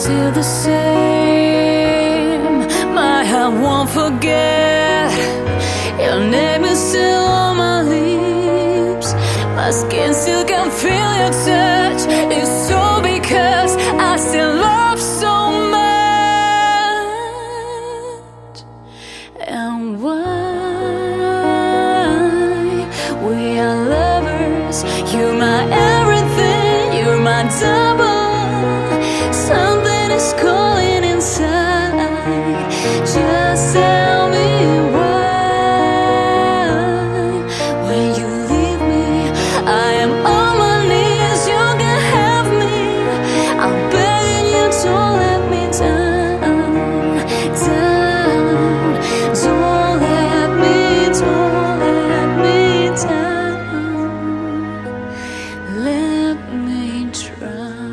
still the same. My heart won't forget. Your name is still on my lips. My skin still can feel your touch. It's all because I still love so much. And why we are lovers? You're my everything. You're my double. Something is calling inside. Just tell me why. When you leave me, I am on my knees. You can have me. I'm begging you, don't let me down, down. Don't let me down. Let me drown.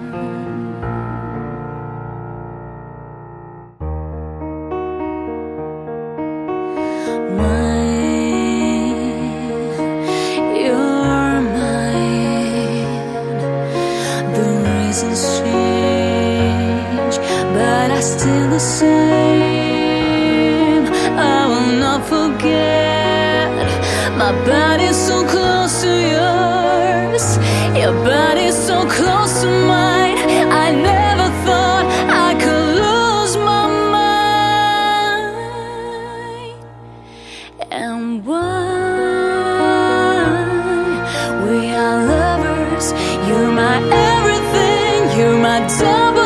You're mine. The reasons change, but I still the same. I will not forget. My body's so close to yours. Your body's so close to mine. I never thought I could lose my mind. And why we are lovers? You're my everything. You're my double.